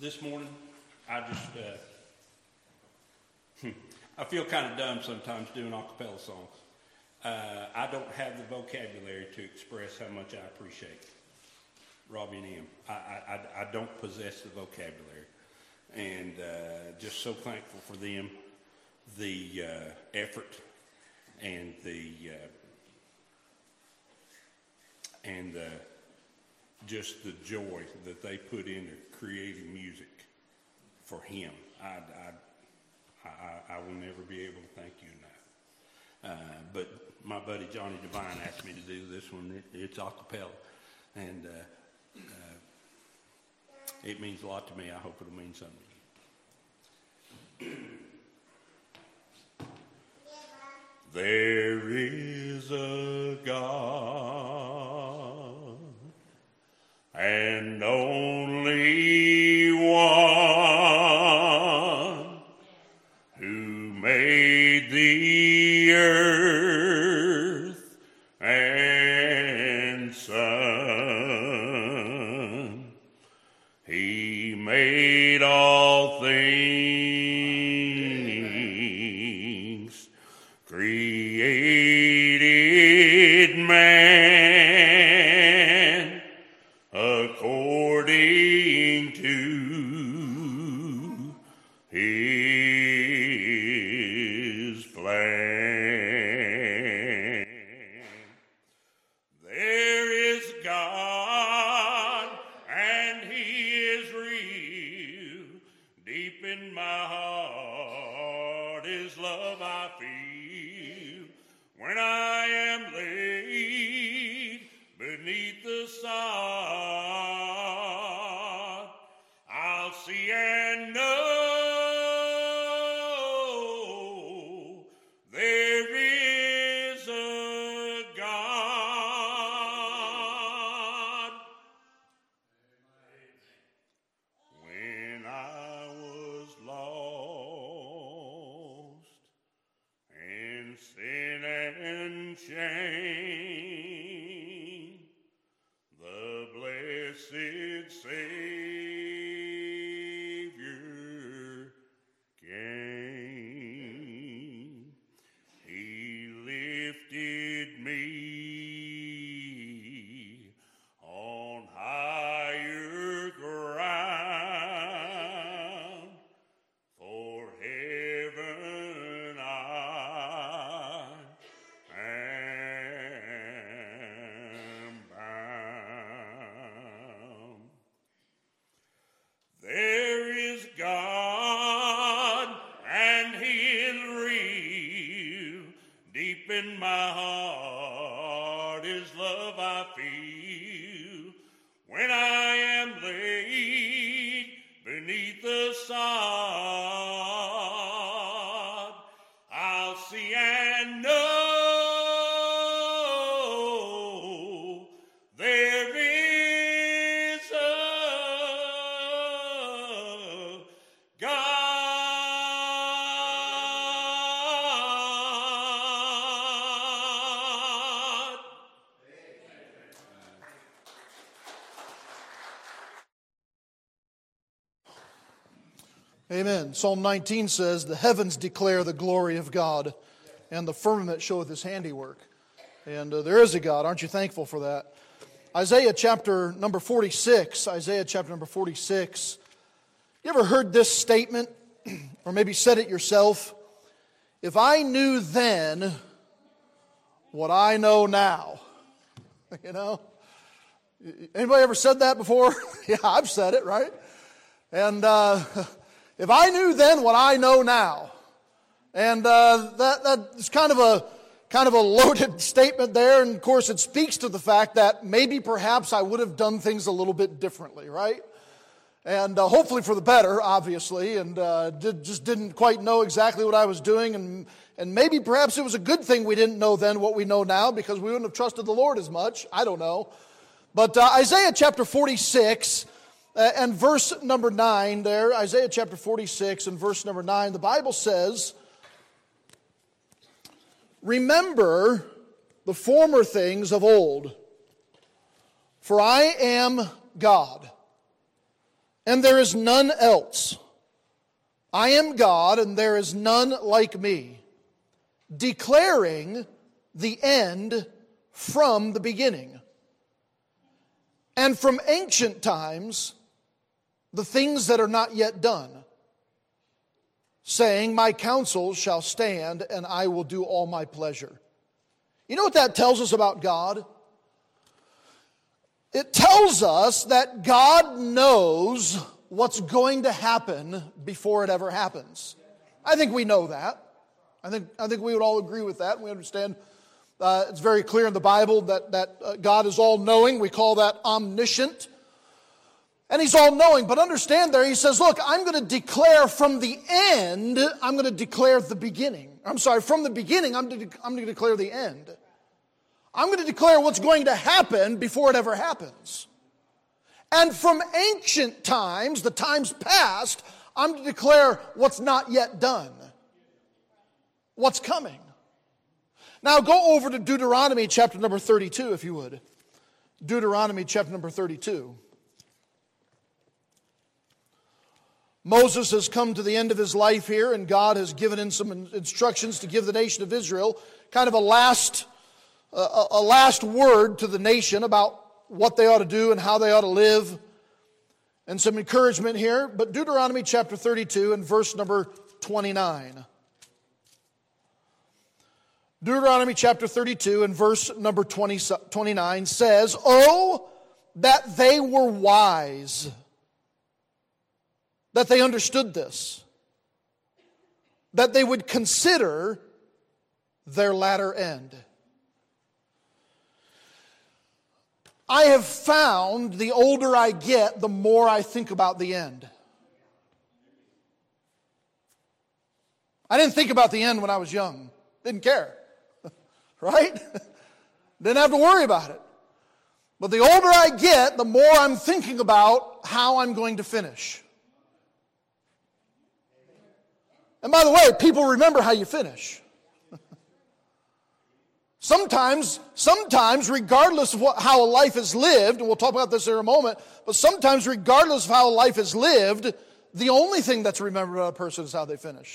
This morning, I feel kind of dumb sometimes doing a cappella songs. I don't have the vocabulary to express how much I appreciate Robbie and Em. I don't possess the vocabulary, and just so thankful for them, the effort and just the joy that they put into creating music for him. I will never be able to thank you enough. But my buddy Johnny Devine asked me to do this one. It's a cappella, and it means a lot to me. I hope it'll mean something to you. There is a God, and only one, who made the earth and sun. He made all things, created man according to his plan. There is God, and he is real. Deep in my heart, his love I feel. When I am laid beneath the sod, I'll see and know there is a God. When I was lost in sin and shame, the blessed Savior came. He lifted me on higher ground. For heaven I am bound. There is God, and he is real. Deep in my heart, his love I feel. When I am laid beneath the sod, I'll see and know there is a God. Amen. Psalm 19 says, "The heavens declare the glory of God, and the firmament showeth his handiwork." And there is a God. Aren't you thankful for that? Isaiah chapter number 46. Isaiah chapter number 46. You ever heard this statement, or maybe said it yourself? If I knew then what I know now. You know? Anybody ever said that before? Yeah, I've said it, right? And if I knew then what I know now. And that's kind of a loaded statement there. And of course it speaks to the fact that maybe perhaps I would have done things a little bit differently, right? And hopefully for the better, obviously, and just didn't quite know exactly what I was doing, and maybe perhaps it was a good thing we didn't know then what we know now, because we wouldn't have trusted the Lord as much. I don't know. But Isaiah chapter 46 and verse number 9 there, Isaiah chapter 46 and verse number 9, the Bible says, "Remember the former things of old, for I am God, and there is none else. I am God, and there is none like me, declaring the end from the beginning, and from ancient times the things that are not yet done, saying, my counsel shall stand, and I will do all my pleasure. You know what that tells us about God? It tells us that God knows what's going to happen before it ever happens. I think we know that. I think we would all agree with that. We understand it's very clear in the Bible that God is all-knowing. We call that omniscient. And He's all-knowing. But understand there, He says, look, I'm going to declare from the end, I'm going to declare the beginning. I'm sorry, from the beginning, I'm going to declare the end. I'm going to declare what's going to happen before it ever happens. And from ancient times, the times past, I'm to declare what's not yet done. What's coming. Now go over to Deuteronomy chapter number 32, if you would. Deuteronomy chapter number 32. Moses has come to the end of his life here, and God has given him some instructions to give the nation of Israel, kind of a last word to the nation about what they ought to do and how they ought to live, and some encouragement here. But Deuteronomy chapter 32 and verse number 29. Deuteronomy chapter 32 and verse number 29 says, oh, that they were wise, that they understood this, that they would consider their latter end. I have found the older I get, the more I think about the end. I didn't think about the end when I was young. Didn't care. Right? Didn't have to worry about it. But the older I get, the more I'm thinking about how I'm going to finish. And by the way, people remember how you finish. Sometimes, regardless of how a life is lived, and we'll talk about this in a moment, but sometimes regardless of how a life is lived, the only thing that's remembered about a person is how they finish.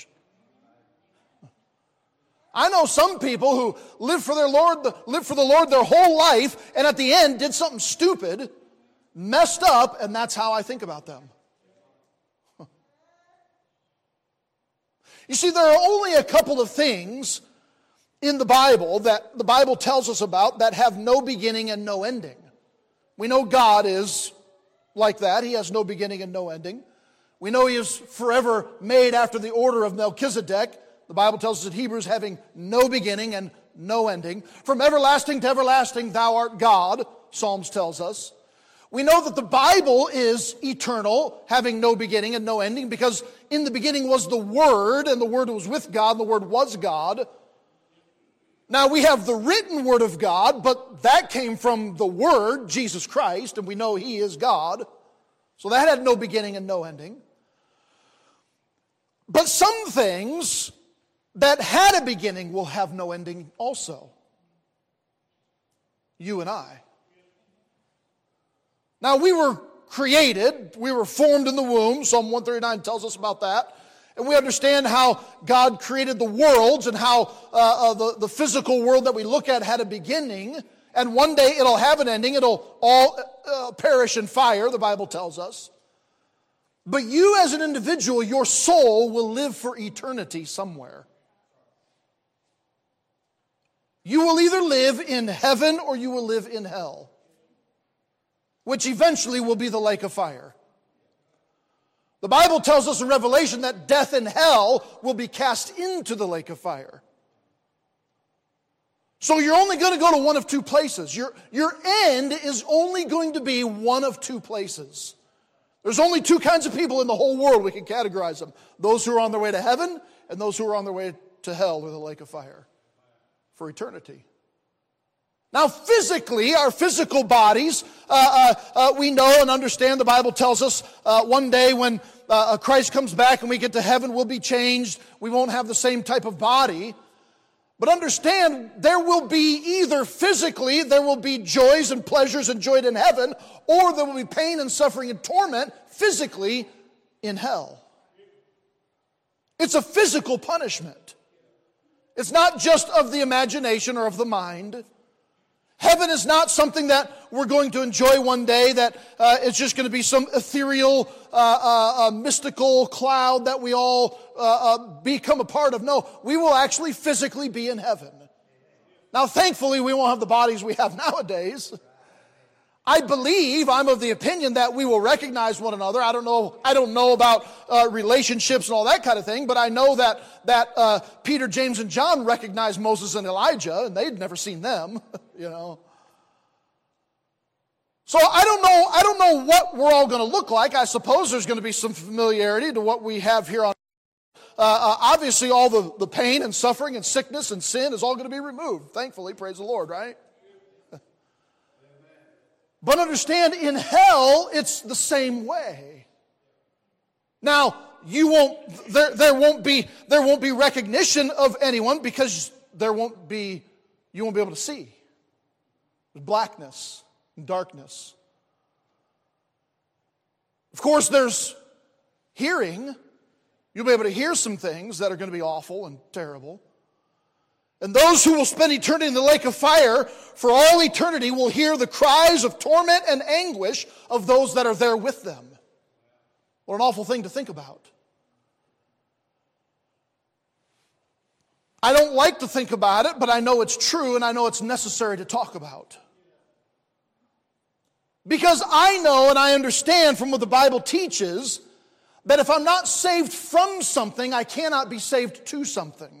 I know some people who lived for the Lord their whole life, and at the end did something stupid, messed up, and that's how I think about them. You see, there are only a couple of things in the Bible that the Bible tells us about that have no beginning and no ending. We know God is like that. He has no beginning and no ending. We know He is forever made after the order of Melchizedek. The Bible tells us in Hebrews having no beginning and no ending. From everlasting to everlasting thou art God, Psalms tells us. We know that the Bible is eternal, having no beginning and no ending, because in the beginning was the Word, and the Word was with God, and the Word was God. Now we have the written Word of God, but that came from the Word, Jesus Christ, and we know He is God. So that had no beginning and no ending. But some things that had a beginning will have no ending also. You and I. Now we were created, we were formed in the womb. Psalm 139 tells us about that. And we understand how God created the worlds and how the physical world that we look at had a beginning. And one day it'll have an ending. It'll all perish in fire, the Bible tells us. But you as an individual, your soul will live for eternity somewhere. You will either live in heaven or you will live in hell, which eventually will be the lake of fire. The Bible tells us in Revelation that death and hell will be cast into the lake of fire. So you're only going to go to one of two places. Your end is only going to be one of two places. There's only two kinds of people in the whole world, we can categorize them. Those who are on their way to heaven and those who are on their way to hell or the lake of fire for eternity. Now physically, our physical bodies, we know and understand, the Bible tells us one day when Christ comes back and we get to heaven, we'll be changed. We won't have the same type of body. But understand, there will be either physically, there will be joys and pleasures enjoyed in heaven, or there will be pain and suffering and torment physically in hell. It's a physical punishment. It's not just of the imagination or of the mind. Heaven is not something that we're going to enjoy one day, that it's just going to be some ethereal, mystical cloud that we all become a part of. No, we will actually physically be in heaven. Now, thankfully, we won't have the bodies we have nowadays. I'm of the opinion that we will recognize one another. I don't know about relationships and all that kind of thing, but I know that Peter, James, and John recognized Moses and Elijah, and they'd never seen them, you know. So I don't know what we're all going to look like. I suppose there's going to be some familiarity to what we have here on obviously, all the pain and suffering and sickness and sin is all going to be removed. Thankfully, praise the Lord, right? But understand, in hell, it's the same way. Now, you won't be recognition of anyone because you won't be able to see. There's blackness and darkness. Of course, there's hearing. You'll be able to hear some things that are going to be awful and terrible. And those who will spend eternity in the lake of fire for all eternity will hear the cries of torment and anguish of those that are there with them. What an awful thing to think about. I don't like to think about it, but I know it's true and I know it's necessary to talk about. Because I know and I understand from what the Bible teaches that if I'm not saved from something, I cannot be saved to something.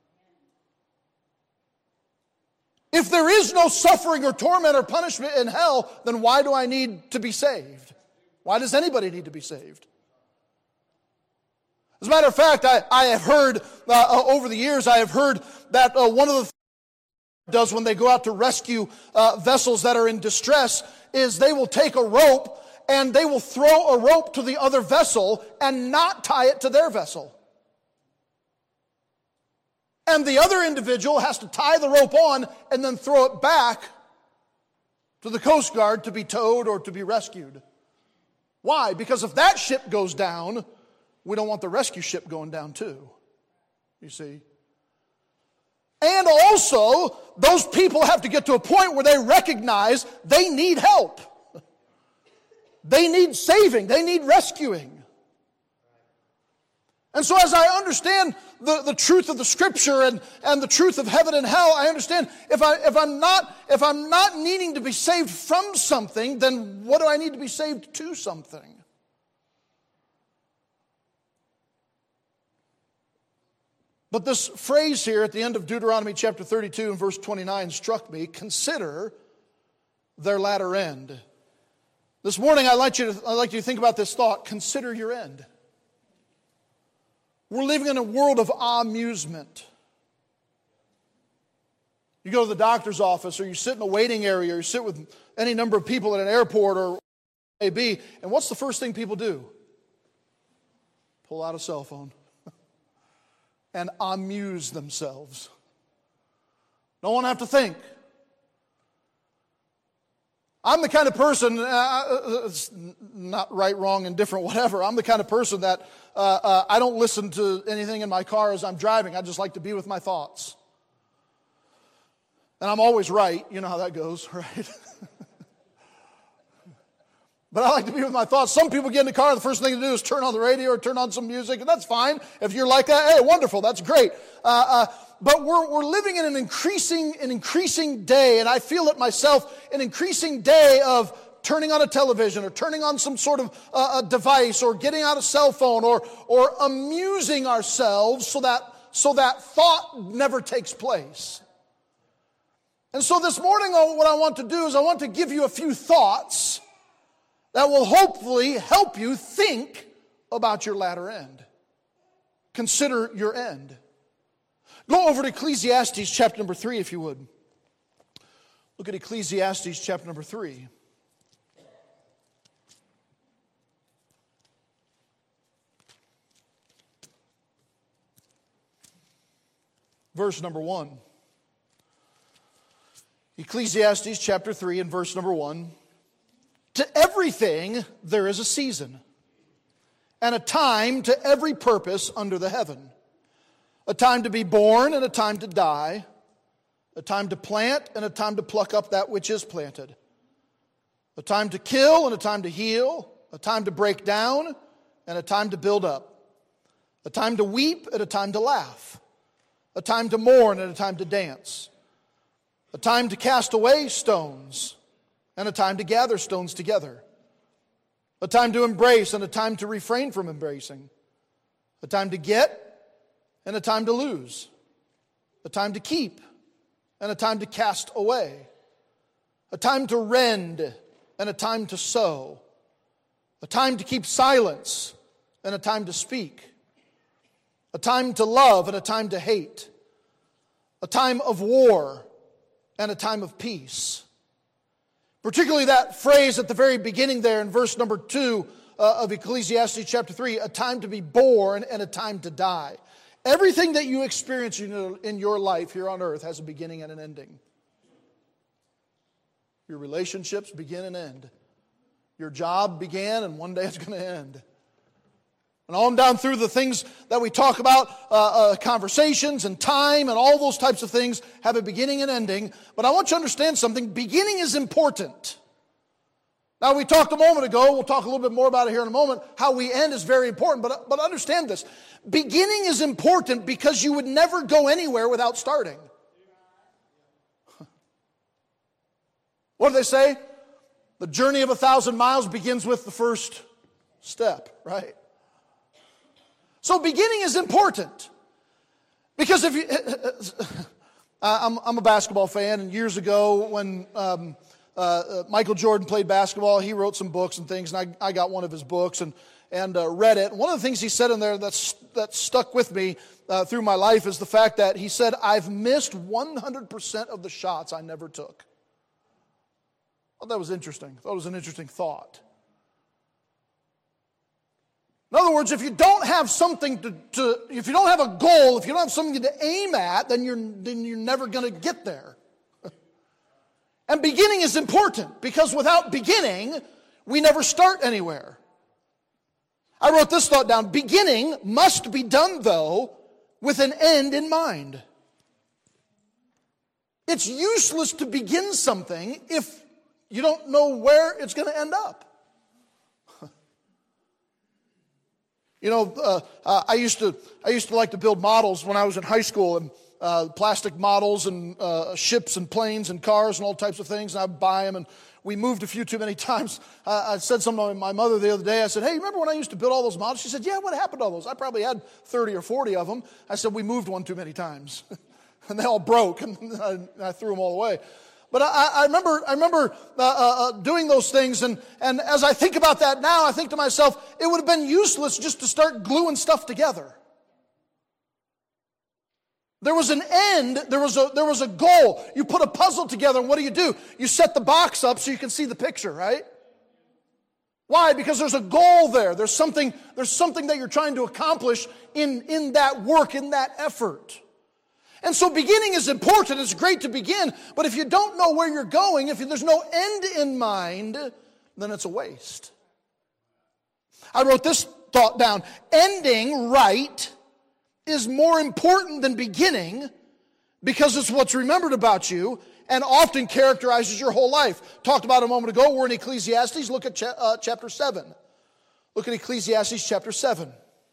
If there is no suffering or torment or punishment in hell, then why do I need to be saved? Why does anybody need to be saved? As a matter of fact, I have heard, over the years, I have heard that one of the things does when they go out to rescue vessels that are in distress is they will take a rope and they will throw a rope to the other vessel and not tie it to their vessel. And the other individual has to tie the rope on and then throw it back to the Coast Guard to be towed or to be rescued. Why? Because if that ship goes down, we don't want the rescue ship going down too. You see? And also, those people have to get to a point where they recognize they need help. They need saving. They need rescuing. And so as I understand the truth of the Scripture and the truth of heaven and hell, I understand if I'm not needing to be saved from something, then what do I need to be saved to something? But this phrase here at the end of Deuteronomy chapter 32 and verse 29 struck me: consider their latter end. This morning I'd like you to think about this thought: consider your end. We're living in a world of amusement. You go to the doctor's office, or you sit in a waiting area, or you sit with any number of people at an airport, or maybe, and what's the first thing people do? Pull out a cell phone and amuse themselves. Don't want to have to think. I'm the kind of person, it's not right, wrong, indifferent, whatever. I'm the kind of person that I don't listen to anything in my car as I'm driving. I just like to be with my thoughts. And I'm always right. You know how that goes, right? But I like to be with my thoughts. Some people get in the car, the first thing to do is turn on the radio or turn on some music, and that's fine. If you're like that, hey, wonderful, that's great. But we're living in an increasing day, and I feel it myself, an increasing day of turning on a television or turning on some sort of a device or getting out a cell phone or amusing ourselves so that thought never takes place. And so this morning what I want to do is I want to give you a few thoughts that will hopefully help you think about your latter end. Consider your end. Go over to Ecclesiastes chapter number 3, if you would. Look at Ecclesiastes chapter number 3. verse number 1. Ecclesiastes chapter 3 and verse number 1. To everything there is a season, and a time to every purpose under the heaven. A time to be born and a time to die. A time to plant and a time to pluck up that which is planted. A time to kill and a time to heal. A time to break down and a time to build up. A time to weep and a time to laugh. A time to mourn and a time to dance. A time to cast away stones and a time to gather stones together. A time to embrace and a time to refrain from embracing. A time to get and a time to lose. A time to keep and a time to cast away. A time to rend and a time to sow. A time to keep silence and a time to speak. A time to love and a time to hate. A time of war and a time of peace. Particularly that phrase at the very beginning there in verse number 2 of Ecclesiastes chapter 3, a time to be born and a time to die. Everything that you experience in your life here on earth has a beginning and an ending. Your relationships begin and end. Your job began and one day it's going to end. And on down through the things that we talk about, conversations and time and all those types of things have a beginning and ending. But I want you to understand something. Beginning is important. Now we talked a moment ago, we'll talk a little bit more about it here in a moment, how we end is very important. But understand this. Beginning is important because you would never go anywhere without starting. What do they say? The journey of 1,000 miles begins with the first step, right? So beginning is important. Because if you, I'm a basketball fan, and years ago when Michael Jordan played basketball, he wrote some books and things, and I got one of his books and read it. One of the things he said in there that stuck with me through my life is the fact that he said, I've missed 100% of the shots I never took. I thought that was interesting. I thought it was an interesting thought. In other words, if you don't have something if you don't have a goal, if you don't have something to aim at, then you're never going to get there. And beginning is important because without beginning, we never start anywhere. I wrote this thought down. Beginning must be done, though, with an end in mind. It's useless to begin something if you don't know where it's going to end up. You know, I used to like to build models when I was in high school, and plastic models and ships and planes and cars and all types of things, and I'd buy them, and we moved a few too many times. I said something to my mother the other day. I said, hey, remember when I used to build all those models? She said, yeah, what happened to all those? I probably had 30 or 40 of them. I said, we moved one too many times. And they all broke, and I threw them all away. But I remember doing those things, and as I think about that now, I think to myself, it would have been useless just to start gluing stuff together. There was an end, there was a goal. You put a puzzle together, and what do? You set the box up so you can see the picture, right? Why? Because there's a goal there. There's something that you're trying to accomplish in that work, in that effort. And so beginning is important. It's great to begin. But if you don't know where you're going, if there's no end in mind, then it's a waste. I wrote this thought down. Ending right is more important than beginning because it's what's remembered about you and often characterizes your whole life. Talked about it a moment ago. We're in Ecclesiastes. Look at chapter 7. Look at Ecclesiastes chapter 7.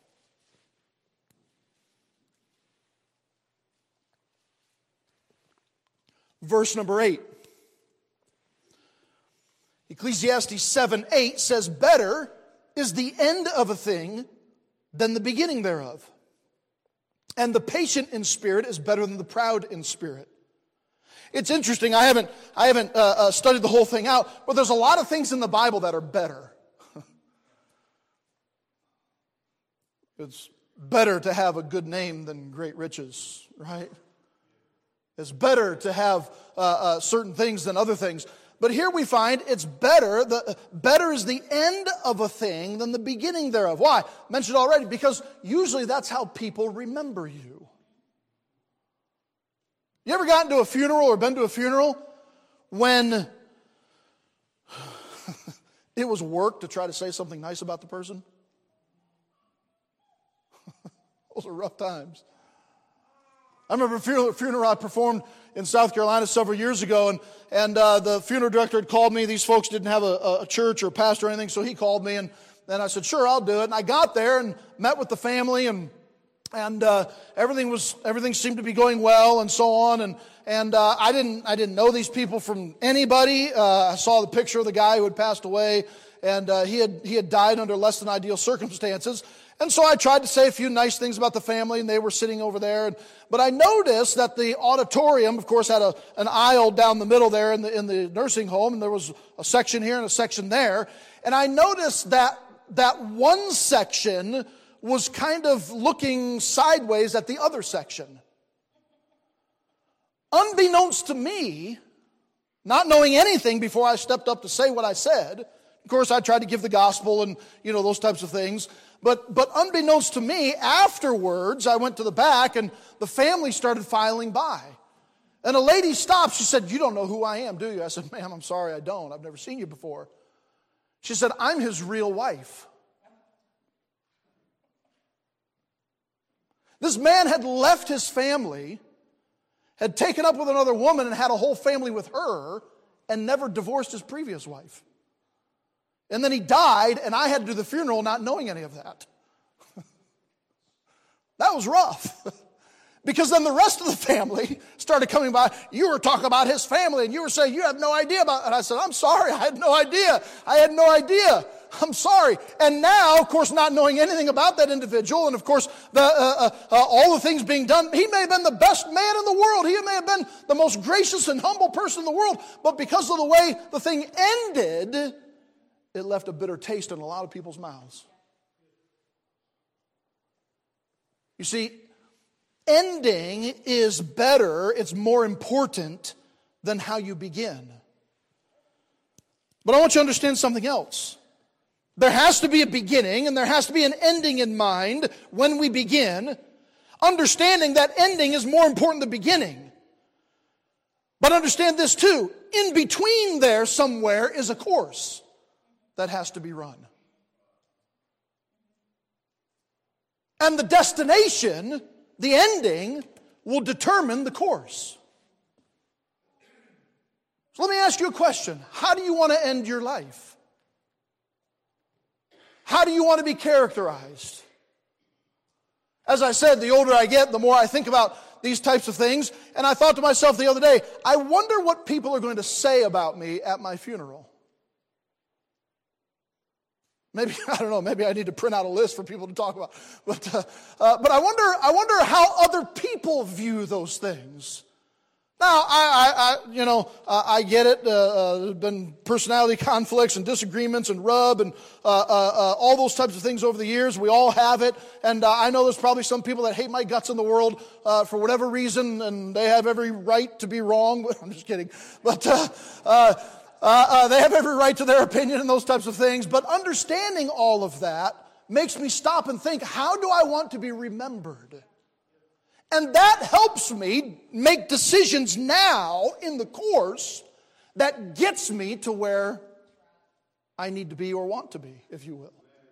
Verse number 8. Ecclesiastes 7:8 says, better is the end of a thing than the beginning thereof. And the patient in spirit is better than the proud in spirit. It's interesting. I haven't studied the whole thing out, but there's a lot of things in the Bible that are better. It's better to have a good name than great riches, right? It's better to have certain things than other things. But here we find it's better. Better is the end of a thing than the beginning thereof. Why? Mentioned already, because usually that's how people remember you. You ever gotten to a funeral or been to a funeral when it was work to try to say something nice about the person? Those are rough times. I remember a funeral I performed in South Carolina several years ago, and the funeral director had called me. These folks didn't have a church or a pastor or anything, so he called me, and then I said, sure, I'll do it. And I got there and met with the family, and everything seemed to be going well, and so on. And I didn't know these people from anybody. I saw the picture of the guy who had passed away, and he had died under less than ideal circumstances. And so I tried to say a few nice things about the family, and they were sitting over there. But I noticed that the auditorium, of course, had an aisle down the middle there in the nursing home, and there was a section here and a section there. And I noticed that one section was kind of looking sideways at the other section. Unbeknownst to me, not knowing anything before I stepped up to say what I said, of course I tried to give the gospel and those types of things, but unbeknownst to me, afterwards I went to the back and the family started filing by. And a lady stopped. She said, "You don't know who I am, do you?" I said, "Ma'am, I'm sorry, I don't. I've never seen you before." She said, "I'm his real wife." This man had left his family, had taken up with another woman and had a whole family with her, and never divorced his previous wife. And then he died, and I had to do the funeral not knowing any of that. That was rough. Because then the rest of the family started coming by. You were talking about his family, and you were saying, "You have no idea about it." And I said, "I'm sorry, I had no idea. I had no idea. I'm sorry." And now, of course, not knowing anything about that individual, and of course, all the things being done, he may have been the best man in the world. He may have been the most gracious and humble person in the world. But because of the way the thing ended, it left a bitter taste in a lot of people's mouths. You see, ending is better, it's more important than how you begin. But I want you to understand something else. There has to be a beginning and there has to be an ending in mind when we begin, understanding that ending is more important than beginning. But understand this too, in between there somewhere is a course that has to be run. And the destination, the ending, will determine the course. So let me ask you a question. How do you want to end your life? How do you want to be characterized? As I said, the older I get, the more I think about these types of things. And I thought to myself the other day, I wonder what people are going to say about me at my funeral. Maybe, I don't know, maybe I need to print out a list for people to talk about. But I wonder how other people view those things. Now, I get it. There's been personality conflicts and disagreements and rub and all those types of things over the years. We all have it. And I know there's probably some people that hate my guts in the world for whatever reason, and they have every right to be wrong. I'm just kidding. But they have every right to their opinion and those types of things. But understanding all of that makes me stop and think, how do I want to be remembered? And that helps me make decisions now in the course that gets me to where I need to be or want to be, if you will.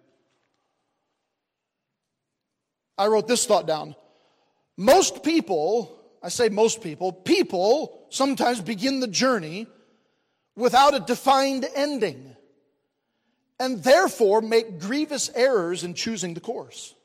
I wrote this thought down. Most people, I say most people sometimes begin the journey without a defined ending, and therefore make grievous errors in choosing the course.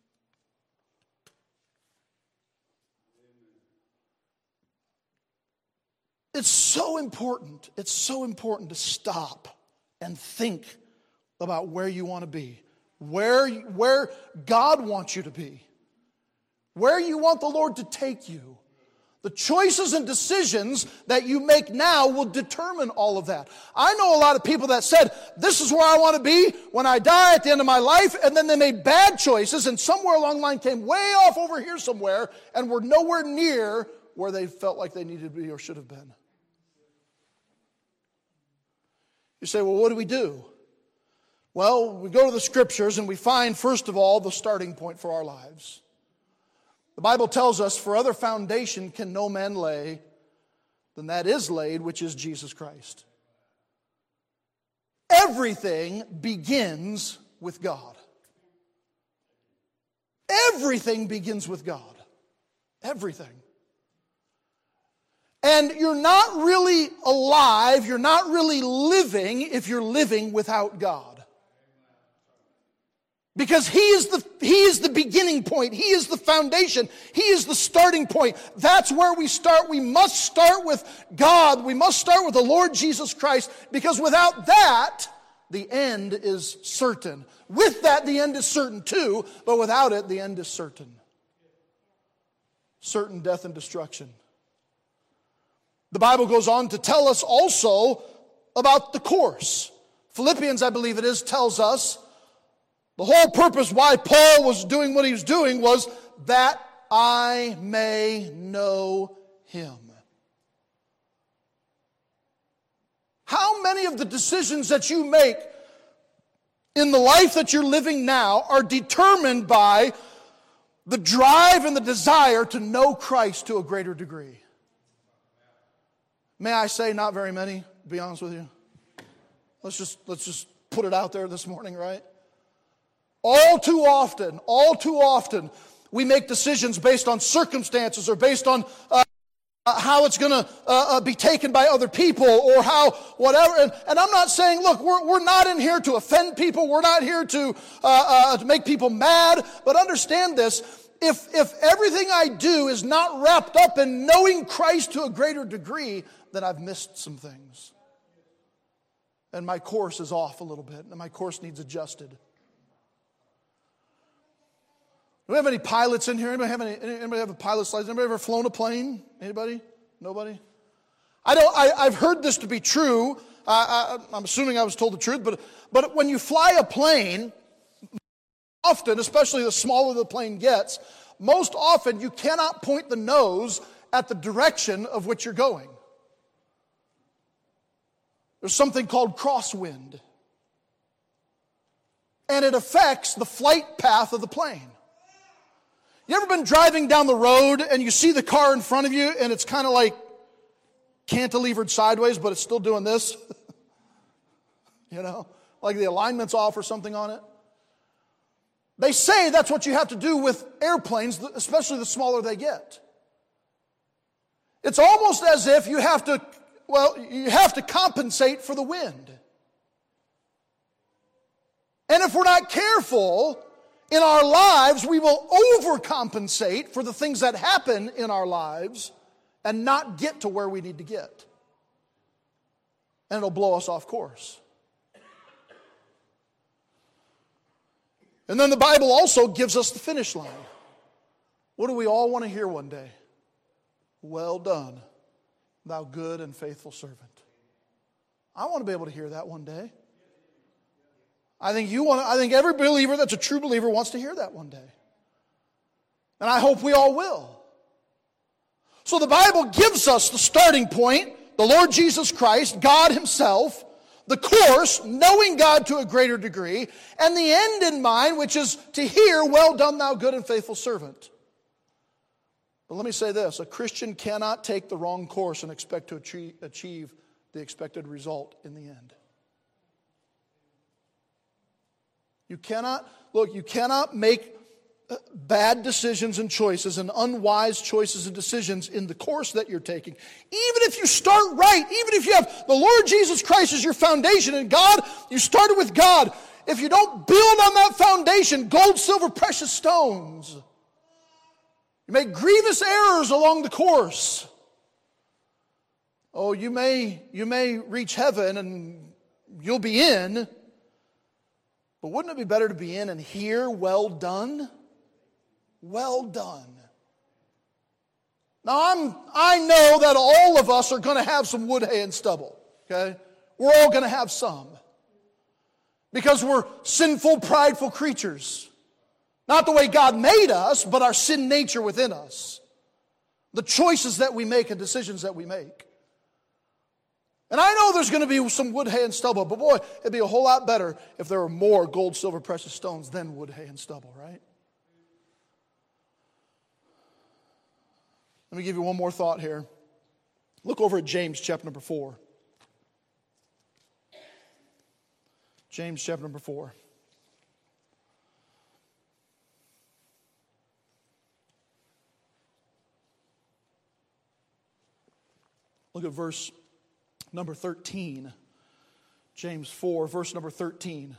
It's so important to stop and think about where you want to be, where God wants you to be, where you want the Lord to take you. The choices and decisions that you make now will determine all of that. I know a lot of people that said, "This is where I want to be when I die at the end of my life," and then they made bad choices, and somewhere along the line came way off over here somewhere, and were nowhere near where they felt like they needed to be or should have been. You say, "Well, what do we do?" Well, we go to the Scriptures and we find, first of all, the starting point for our lives. The Bible tells us, for other foundation can no man lay than that is laid, which is Jesus Christ. Everything begins with God. Everything begins with God. Everything. And you're not really alive, you're not really living if you're living without God. Because He is the beginning point. He is the foundation. He is the starting point. That's where we start. We must start with God. We must start with the Lord Jesus Christ, because without that, the end is certain. With that, the end is certain too, but without it, the end is certain. Certain death and destruction. The Bible goes on to tell us also about the course. Philippians, I believe it is, tells us the whole purpose why Paul was doing what he was doing was that I may know Him. How many of the decisions that you make in the life that you're living now are determined by the drive and the desire to know Christ to a greater degree? May I say not very many, to be honest with you. Let's just put it out there this morning, right? All too often, we make decisions based on circumstances or based on how it's going to be taken by other people or how whatever. And I'm not saying, look, we're not in here to offend people. We're not here to make people mad. But understand this. If everything I do is not wrapped up in knowing Christ to a greater degree, then I've missed some things. And my course is off a little bit, and my course needs adjusted. Do we have any pilots in here? Anybody have a pilot's license? Anybody ever flown a plane? Anybody? Nobody? I've heard this to be true. I'm assuming I was told the truth, but when you fly a plane, often, especially the smaller the plane gets, most often you cannot point the nose at the direction of which you're going. There's something called crosswind. And it affects the flight path of the plane. You ever been driving down the road and you see the car in front of you and it's kind of like cantilevered sideways, but it's still doing this? You know, like the alignment's off or something on it. They say that's what you have to do with airplanes, especially the smaller they get. It's almost as if you have to compensate for the wind. And if we're not careful in our lives, we will overcompensate for the things that happen in our lives and not get to where we need to get. And it'll blow us off course. And then the Bible also gives us the finish line. What do we all want to hear one day? Well done, thou good and faithful servant. I want to be able to hear that one day. I think every believer that's a true believer wants to hear that one day. And I hope we all will. So the Bible gives us the starting point, the Lord Jesus Christ, God Himself, the course, knowing God to a greater degree, and the end in mind, which is to hear, well done, thou good and faithful servant. But let me say this, a Christian cannot take the wrong course and expect to achieve the expected result in the end. You cannot make bad decisions and choices and unwise choices and decisions in the course that you're taking. Even if you start right, even if you have the Lord Jesus Christ as your foundation and God, you started with God. If you don't build on that foundation, gold, silver, precious stones, you make grievous errors along the course. Oh, you may reach heaven and you'll be in. But wouldn't it be better to be in and hear, well done? Well done. Now, I know that all of us are going to have some wood, hay, and stubble. Okay? We're all going to have some. Because we're sinful, prideful creatures. Not the way God made us, but our sin nature within us. The choices that we make and decisions that we make. And I know there's going to be some wood, hay, and stubble, but boy, it'd be a whole lot better if there were more gold, silver, precious stones than wood, hay, and stubble, right? Let me give you one more thought here. Look over at James chapter number 4. James chapter number 4. Look at verse number 13. James 4, verse number 13.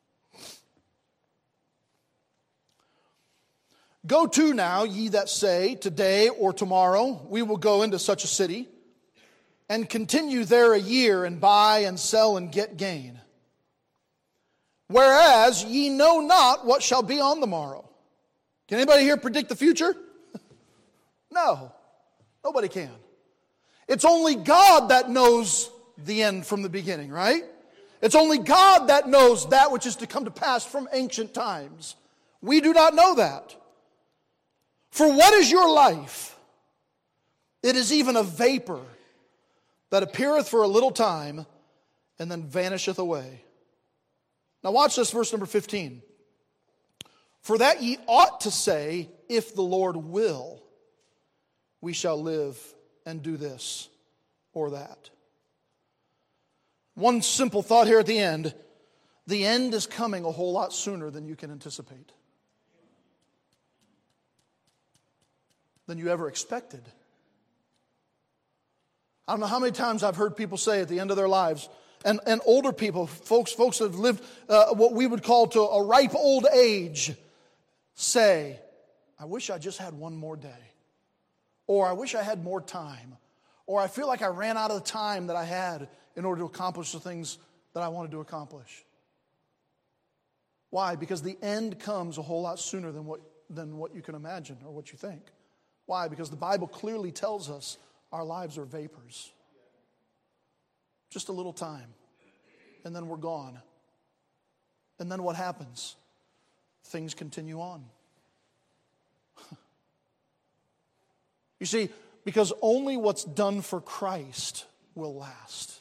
Go to now, ye that say, today or tomorrow we will go into such a city, and continue there a year, and buy and sell and get gain. Whereas ye know not what shall be on the morrow. Can anybody here predict the future? No, nobody can. It's only God that knows the end from the beginning, right? It's only God that knows that which is to come to pass from ancient times. We do not know that. For what is your life? It is even a vapor that appeareth for a little time and then vanisheth away. Now watch this, verse number 15. For that ye ought to say, if the Lord will, we shall live and do this or that. One simple thought here at the end. The end is coming a whole lot sooner than you can anticipate. Than you ever expected. I don't know how many times I've heard people say at the end of their lives, and older people, folks that have lived what we would call to a ripe old age, say, I wish I just had one more day. Or I wish I had more time. Or I feel like I ran out of the time that I had in order to accomplish the things that I wanted to accomplish. Why? Because the end comes a whole lot sooner than what you can imagine or what you think. Why? Because the Bible clearly tells us our lives are vapors. Just a little time. And then we're gone. And then what happens? Things continue on. You see, because only what's done for Christ will last.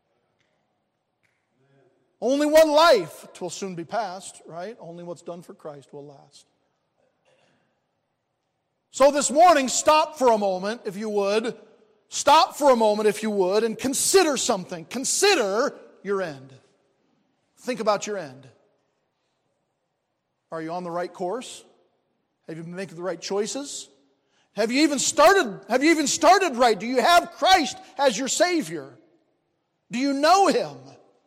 Only one life, 'twill soon be past, right? Only what's done for Christ will last. So this morning, stop for a moment, if you would. Stop for a moment, if you would, and consider something. Consider your end. Think about your end. Are you on the right course? Have you been making the right choices? Have you even started right? Do you have Christ as your Savior? Do you know Him?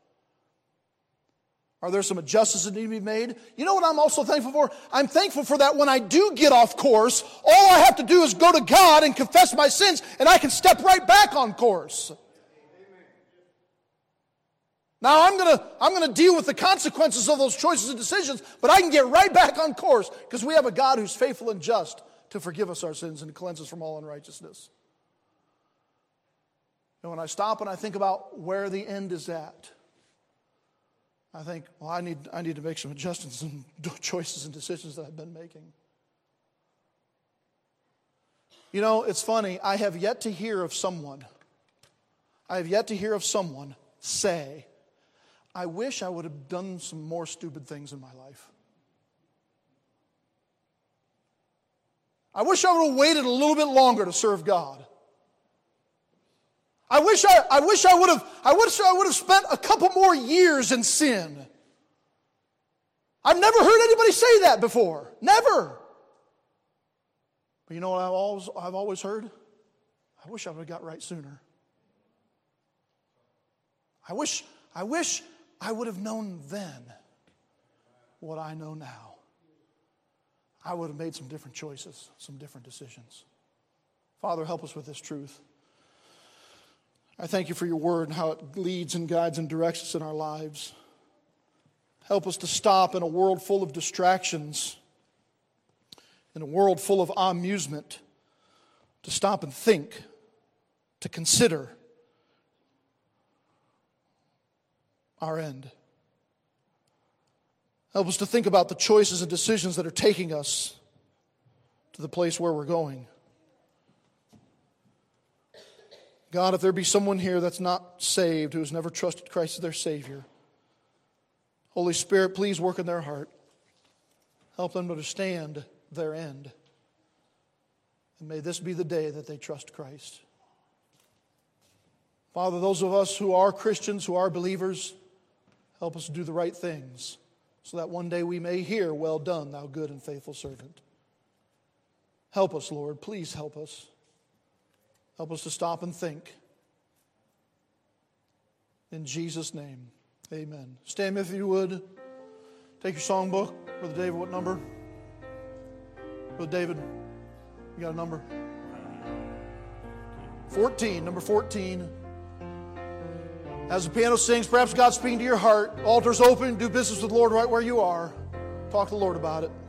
Are there some adjustments that need to be made? You know what I'm also thankful for? I'm thankful for that when I do get off course, all I have to do is go to God and confess my sins, and I can step right back on course. Now I'm gonna deal with the consequences of those choices and decisions, but I can get right back on course because we have a God who's faithful and just to forgive us our sins and to cleanse us from all unrighteousness. And when I stop and I think about where the end is at, I think, well, I need to make some adjustments and choices and decisions that I've been making. You know, it's funny. I have yet to hear of someone say, I wish I would have done some more stupid things in my life. I wish I would have waited a little bit longer to serve God. I wish I would have spent a couple more years in sin. I've never heard anybody say that before. Never. But you know what I've always heard? I wish I would have got right sooner. I wish I would have known then what I know now. I would have made some different choices, some different decisions. Father, help us with this truth. I thank you for your word and how it leads and guides and directs us in our lives. Help us to stop in a world full of distractions, in a world full of amusement, to stop and think, to consider our end. Help us to think about the choices and decisions that are taking us to the place where we're going. God, if there be someone here that's not saved, who has never trusted Christ as their Savior, Holy Spirit, please work in their heart. Help them to understand their end. And may this be the day that they trust Christ. Father, those of us who are Christians, who are believers, help us to do the right things so that one day we may hear, "Well done, thou good and faithful servant." Help us, Lord. Please help us. Help us to stop and think. In Jesus' name, amen. Stand if you would. Take your songbook. Brother David, what number? Brother David, you got a number? 14, number 14. As the piano sings, perhaps God's speaking to your heart. Altar's open. Do business with the Lord right where you are. Talk to the Lord about it.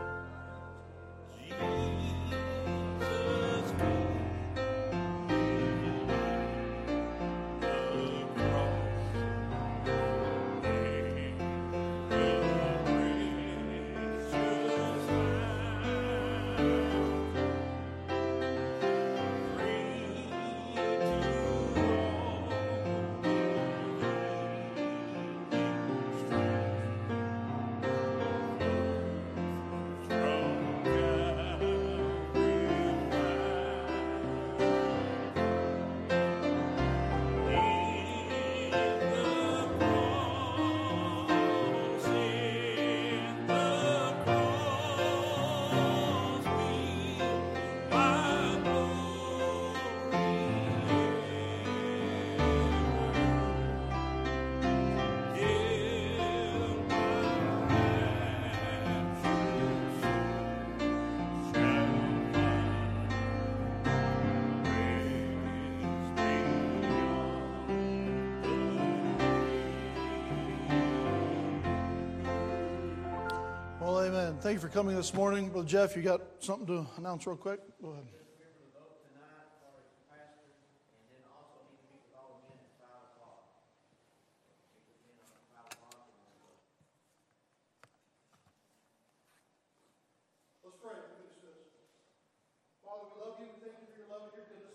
Well, amen. Thank you for coming this morning. Brother Jeff, you got something to announce real quick? Go ahead. Let's pray. Father, we love you. We thank you for your love and your goodness.